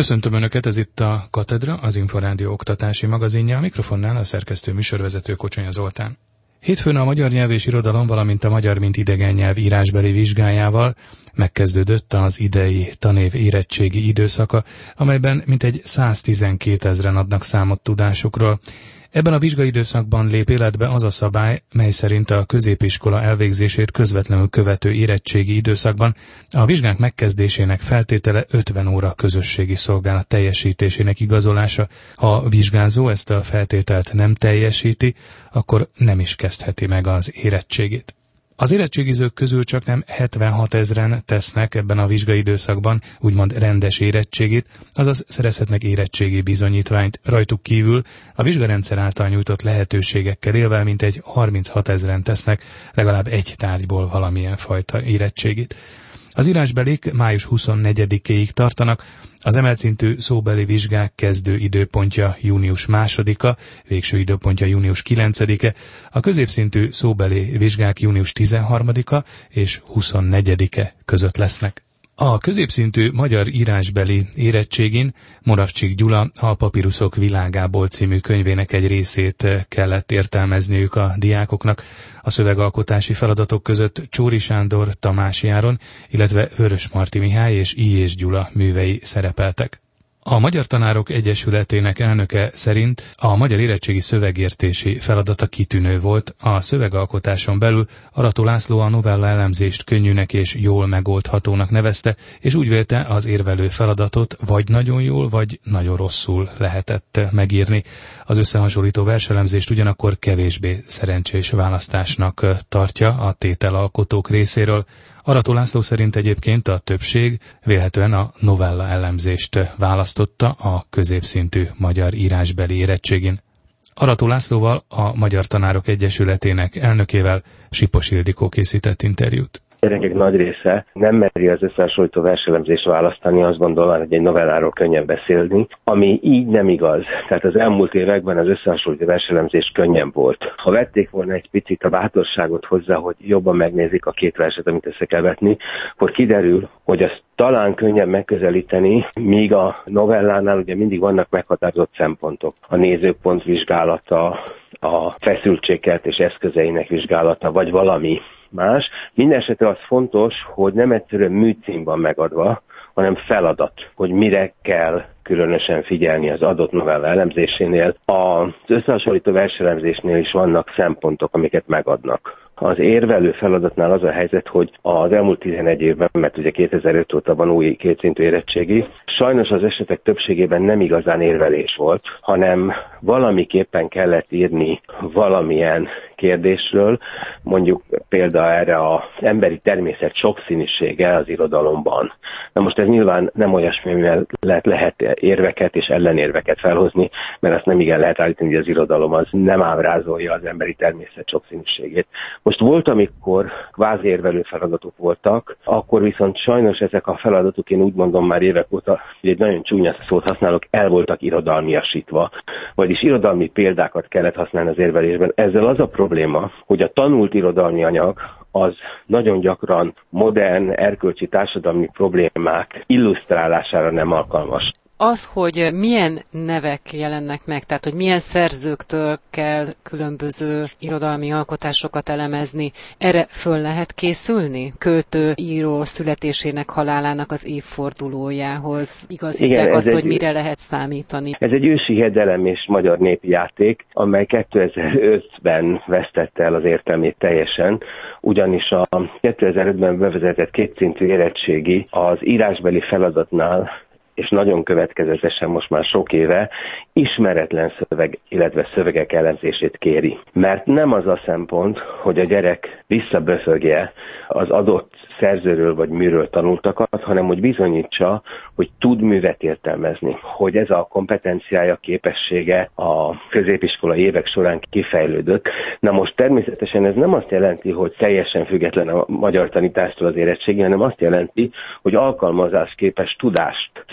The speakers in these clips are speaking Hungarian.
Köszöntöm Önöket, ez itt a Katedra, az Inforádió oktatási magazinja, a mikrofonnál a szerkesztő műsorvezető Kocsonya Zoltán. Hétfőn a magyar nyelv és irodalom, valamint a magyar mint idegen nyelv írásbeli vizsgájával megkezdődött az idei tanév érettségi időszaka, amelyben mintegy 112 000 adnak számot tudásukról. Ebben a vizsgaidőszakban lép életbe az a szabály, mely szerint a középiskola elvégzését közvetlenül követő érettségi időszakban a vizsgák megkezdésének feltétele 50 óra közösségi szolgálat teljesítésének igazolása. Ha a vizsgázó ezt a feltételt nem teljesíti, akkor nem is kezdheti meg az érettségit. Az érettségizők közül csaknem 76 000 tesznek ebben a vizsgaidőszakban úgymond rendes érettségit, azaz szerezhetnek érettségi bizonyítványt. Rajtuk kívül a vizsgarendszer által nyújtott lehetőségekkel élve mintegy 36 000 tesznek legalább egy tárgyból valamilyen fajta érettségit. Az írásbelik május 24-éig tartanak, az emelt szintű szóbeli vizsgák kezdő időpontja június 2-a, végső időpontja június 9-e, a középszintű szóbeli vizsgák június 13-a és 24-e között lesznek. A középszintű magyar írásbeli érettségin Moravcsik Gyula a Papiruszok világából című könyvének egy részét kellett értelmezniük a diákoknak. A szövegalkotási feladatok között Csóri Sándor, Tamási Áron, illetve Vörösmarty Mihály és I. Gyula művei szerepeltek. A Magyar Tanárok Egyesületének elnöke szerint a magyar érettségi szövegértési feladata kitűnő volt. A szövegalkotáson belül Arató László a novella elemzést könnyűnek és jól megoldhatónak nevezte, és úgy vélte, az érvelő feladatot vagy nagyon jól, vagy nagyon rosszul lehetett megírni. Az összehasonlító verselemzést ugyanakkor kevésbé szerencsés választásnak tartja a tételalkotók részéről. Arató László szerint egyébként a többség vélhetően a novella elemzést választotta a középszintű magyar írásbeli érettségin. Arató Lászlóval, a Magyar Tanárok Egyesületének elnökével Sipos Ildikó készített interjút. Gyerekek nagy része nem meri az összehasonlító verselemzést választani, azt gondolom, hogy egy novelláról könnyen beszélni, ami így nem igaz. Tehát az elmúlt években az összehasonlító verselemzés könnyen volt. Ha vették volna egy picit a bátorságot hozzá, hogy jobban megnézik a két verset, amit össze kell vetni, akkor kiderül, hogy azt talán könnyebb megközelíteni, míg a novellánál ugye mindig vannak meghatározott szempontok. A nézőpont vizsgálata, a feszültségkelt és eszközeinek vizsgálata, vagy valami más. Mindenesetre az fontos, hogy nem egyszerűen műcím van megadva, hanem feladat, hogy mire kell különösen figyelni az adott novella elemzésénél. Az összehasonlító verselemzésnél is vannak szempontok, amiket megadnak. Az érvelő feladatnál az a helyzet, hogy az elmúlt 11 évben, mert ugye 2005 óta van új kétszintű érettségi, sajnos az esetek többségében nem igazán érvelés volt, hanem valamiképpen kellett írni valamilyen kérdésről, mondjuk példa erre az emberi természet sokszínűsége az irodalomban. Na most ez nyilván nem olyasmi, mivel lehet érveket és ellenérveket felhozni, mert azt nem igen lehet állítani, hogy az irodalom az nem ábrázolja az emberi természet sokszínűségét. Most volt, amikor kvázi érvelő feladatok voltak, akkor viszont sajnos ezek a feladatok, én úgy mondom már évek óta, hogy egy nagyon csúnya szót használok, el voltak irodalmiasítva. Vagyis irodalmi példákat kellett használni az érvelésben. Ezzel az a probléma, hogy a tanult irodalmi anyag az nagyon gyakran modern, erkölcsi társadalmi problémák illusztrálására nem alkalmas. Az, hogy milyen nevek jelennek meg, tehát hogy milyen szerzőktől kell különböző irodalmi alkotásokat elemezni, erre föl lehet készülni? Költő, író születésének, halálának az évfordulójához igazítják azt, hogy mire lehet számítani? Ez egy ősi hiedelem és magyar népi játék, amely 2005-ben vesztette el az értelmét teljesen, ugyanis a 2005-ben bevezetett kétszintű érettségi az írásbeli feladatnál és nagyon következetesen most már sok éve ismeretlen szöveg, illetve szövegek elemzését kéri. Mert nem az a szempont, hogy a gyerek visszaböfögje az adott szerzőről vagy műről tanultakat, hanem hogy bizonyítsa, hogy tud művet értelmezni, hogy ez a kompetenciája, képessége a középiskola évek során kifejlődött. Na most természetesen ez nem azt jelenti, hogy teljesen független a magyar tanítástól az érettségi, hanem azt jelenti, hogy alkalmazásképes tudást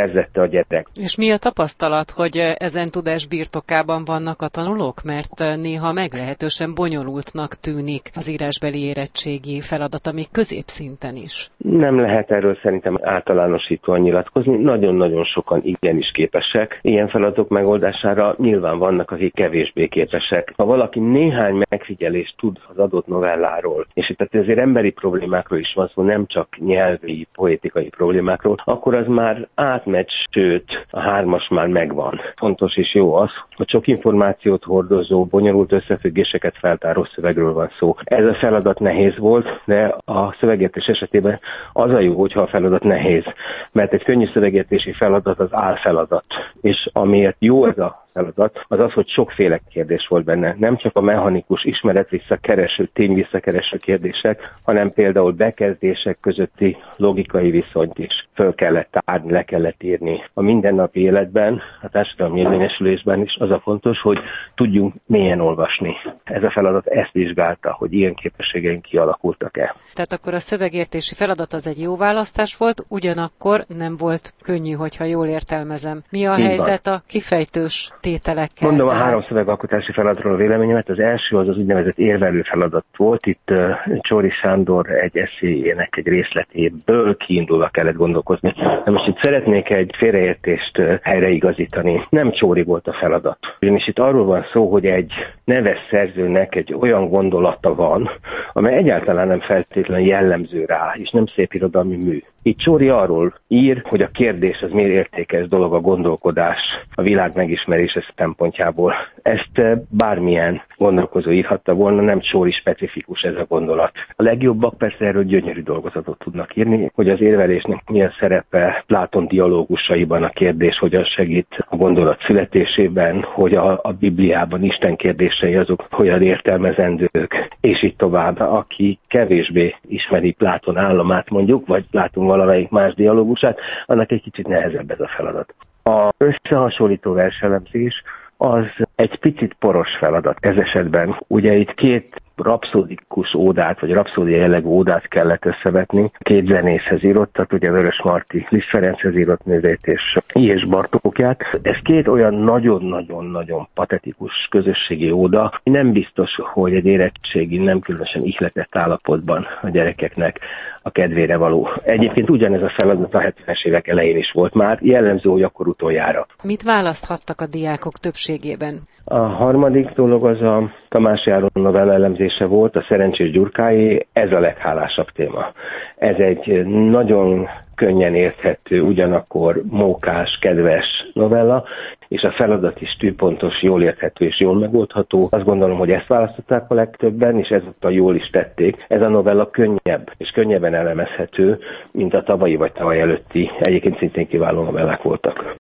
szerzette a gyerek. És mi a tapasztalat, hogy ezen tudás birtokában vannak a tanulók? Mert néha meglehetősen bonyolultnak tűnik az írásbeli érettségi feladat, még középszinten is. Nem lehet erről szerintem általánosítóan nyilatkozni. Nagyon-nagyon sokan igenis képesek ilyen feladatok megoldására. Nyilván vannak, akik kevésbé képesek. Ha valaki néhány megfigyelést tud az adott novelláról, és itt azért emberi problémákról is van szó, nem csak nyelvi, poétikai problémákról, akkor az már átmegy, sőt, a 3-as már megvan. Fontos és jó az, hogy sok információt hordozó, bonyolult összefüggéseket feltáró szövegről van szó. Ez a feladat nehéz volt, de a szövegértés esetében az a jó, hogyha a feladat nehéz, mert egy könnyű szövegértési feladat az álfeladat, és amiért jó ez a feladat, az az, hogy sokféle kérdés volt benne. Nem csak a mechanikus ismeret-visszakereső, tény-visszakereső kérdések, hanem például bekezdések közötti logikai viszonyt is föl kellett tárni, le kellett írni. A mindennapi életben, a társadalmi érvényesülésben is az a fontos, hogy tudjunk mélyen olvasni. Ez a feladat ezt vizsgálta, hogy ilyen képességeink kialakultak-e. Tehát akkor a szövegértési feladat az egy jó választás volt, ugyanakkor nem volt könnyű, hogyha jól értelmezem. Mi a helyzet a kifejtős tételekkel? Mondom a 3 szövegalkotási feladatról a véleményemet. Az első az úgynevezett érvelő feladat volt. Itt Csory Sándor egy eszéjének egy részletéből kiindulva kellett gondolkozni. De most itt szeretnék egy félreértést helyreigazítani. Nem Csory volt a feladat. Ugyanis itt arról van szó, hogy egy neves szerzőnek egy olyan gondolata van, amely egyáltalán nem feltétlenül jellemző rá, és nem szép irodalmi mű. Itt Csory arról ír, hogy a kérdés az miért értékes dolog, a gondolkodás, a világ megismerése szempontjából. Ezt bármilyen gondolkozó írhatta volna, nem Csory specifikus ez a gondolat. A legjobbak persze erről gyönyörű dolgozatot tudnak írni, hogy az érvelésnek mi a szerepe Pláton dialógusaiban a kérdés, hogyan segít a gondolat születésében, hogy a Bibliában Isten kérdései azok hogyan értelmezendők, és így tovább. Aki kevésbé ismeri Pláton államát mondjuk, vagy Pláton valamelyik más dialógusát, annak egy kicsit nehezebb ez a feladat. Az összehasonlító verselemzés az egy picit poros feladat ez esetben. Ugye itt 2 rapszódikus ódát, vagy rapszódia jellegű ódát kellett összevetni. 2 zenészhez írottat, ugye Vörös Marti Liszt Ferenchez írott művét és I.S. Bartókját. Ez 2 olyan nagyon-nagyon-nagyon patetikus közösségi óda, nem biztos, hogy egy érettségi, nem különösen ihletett állapotban a gyerekeknek a kedvére való. Egyébként ugyanez a feladat a 70-es évek elején is volt már, jellemző, hogy akkor utoljára. Mit választhattak a diákok többségében? A harmadik dolog az a Tamási Áron novella elemzése volt, a Szerencsés Gyurkáé, ez a leghálásabb téma. Ez egy nagyon könnyen érthető, ugyanakkor mókás, kedves novella, és a feladat is tűpontos, jól érthető és jól megoldható. Azt gondolom, hogy ezt választották a legtöbben, és ezúttal jól is tették. Ez a novella könnyebb és könnyebben elemezhető, mint a tavalyi vagy tavaly előtti, egyébként szintén kiváló novellák voltak.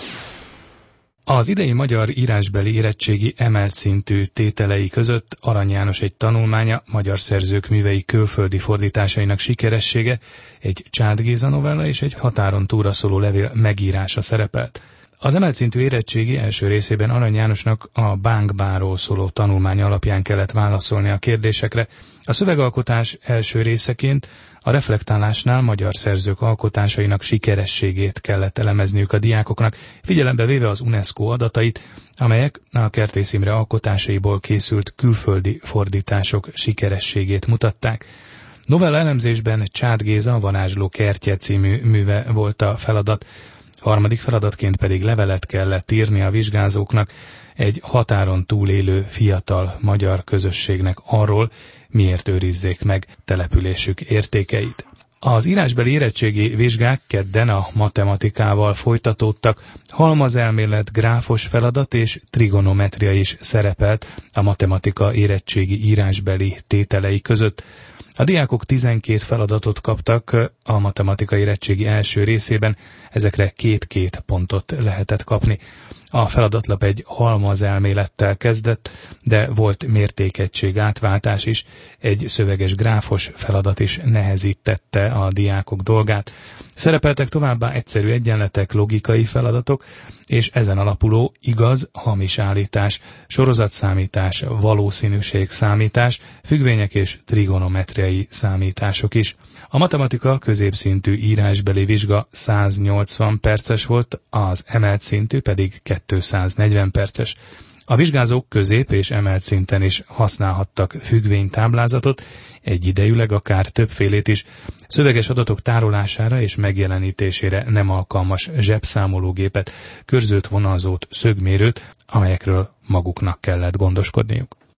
Az idei magyar írásbeli érettségi emelt szintű tételei között Arany János egy tanulmánya, magyar szerzők művei külföldi fordításainak sikeressége, egy Csád Géza novella és egy határon túlra szóló levél megírása szerepelt. Az emelt szintű érettségi első részében Arany Jánosnak a Bánkbáról szóló tanulmány alapján kellett válaszolni a kérdésekre. A szövegalkotás első részeként a reflektálásnál magyar szerzők alkotásainak sikerességét kellett elemezniük a diákoknak, figyelembe véve az UNESCO adatait, amelyek a Kertész Imre alkotásaiból készült külföldi fordítások sikerességét mutatták. Novella elemzésben Csád Géza a Varázsló kertje című műve volt a feladat, harmadik feladatként pedig levelet kellett írni a vizsgázóknak egy határon túlélő fiatal magyar közösségnek arról, miért őrizzék meg településük értékeit. Az írásbeli érettségi vizsgák kedden a matematikával folytatódtak, halmazelmélet, gráfos feladat és trigonometria is szerepelt a matematika érettségi írásbeli tételei között. A diákok 12 feladatot kaptak a matematika érettségi első részében, ezekre 2-2 pontot lehetett kapni. A feladatlap egy halmazelmélettel kezdett, de volt mértékegység átváltás is, egy szöveges gráfos feladat is nehezítette a diákok dolgát. Szerepeltek továbbá egyszerű egyenletek, logikai feladatok, és ezen alapuló igaz-hamis állítás, sorozatszámítás, valószínűségszámítás, függvények és trigonometriai számítások is. A matematika középszintű írásbeli vizsga 108 180 perces volt, az emelt szintű pedig 240 perces. A vizsgázók közép és emelt szinten is használhattak függvénytáblázatot, egyidejűleg akár többfélét is. Szöveges adatok tárolására és megjelenítésére nem alkalmas zsebszámológépet, körzőt, vonalzót, szögmérőt, amelyekről maguknak kellett gondoskodniuk.